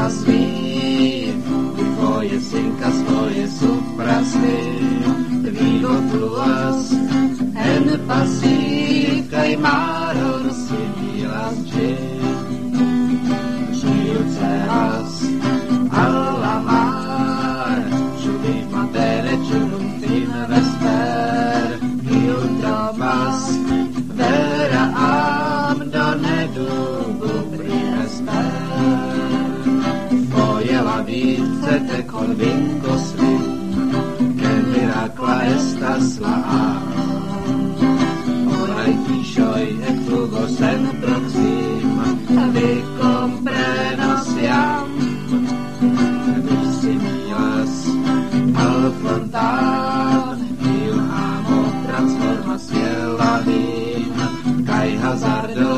así, tvoje synka svoje sú prasné, vivo pluas, en pasí, kaj maror si milas džin, žijúce raz, alla mar, čudy matere, čudum tým vesper, jutro mas, vera am do nedubu prinesper. Pojela vícete con vinco svim, que miracla estas la orai tišoj ek flugo sen proxima, vi comprenos jam, když si milas al fontán, il amo transforma ciela vin, kaj hazardo